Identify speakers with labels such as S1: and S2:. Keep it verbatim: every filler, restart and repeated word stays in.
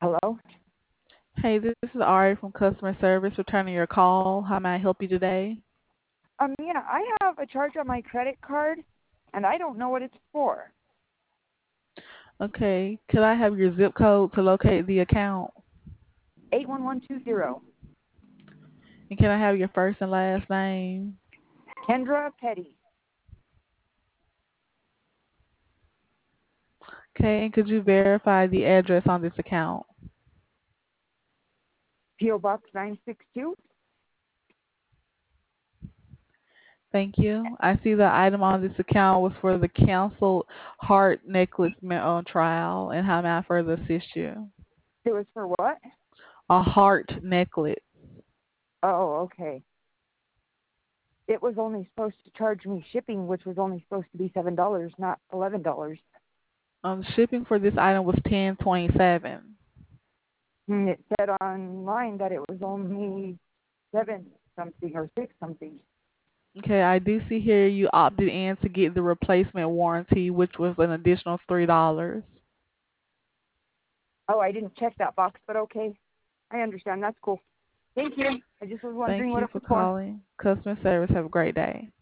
S1: Hello?
S2: Hey, this is Ari from customer service returning your call. How may I help you today?
S1: Um, yeah, I have a charge on my credit card, and I don't know what it's for.
S2: Okay, could I have your zip code to locate the account?
S1: eight one one two zero.
S2: And can I have your first and last name?
S1: Kendra Petty.
S2: Okay, and could you verify the address on this account?
S1: P O. Box nine six two.
S2: Thank you. I see the item on this account was for the canceled heart necklace ma- on trial. And how may I further assist you?
S1: It was for what?
S2: A heart necklace.
S1: Oh, okay. It was only supposed to charge me shipping, which was only supposed to be seven dollars, not eleven dollars.
S2: Um, shipping for this item was ten twenty-seven.
S1: And it said online that it was only seven something or six something.
S2: Okay, I do see here you opted in to get the replacement warranty, which was an additional three dollars.
S1: Oh, I didn't check that box, but okay. I understand. That's cool. Thank you. I just was
S2: Thank
S1: wondering what
S2: you
S1: it
S2: for
S1: was for.
S2: calling. Customer service. Have a great day.